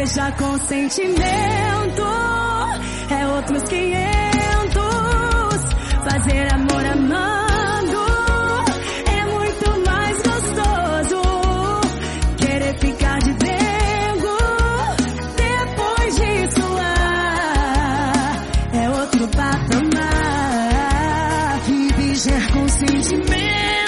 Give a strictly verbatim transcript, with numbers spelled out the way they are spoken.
beijar com sentimento é outros quinhentos. Fazer amor amando é muito mais gostoso. Querer ficar de dengo depois disso ah, é outro patamar. Que beijar com sentimento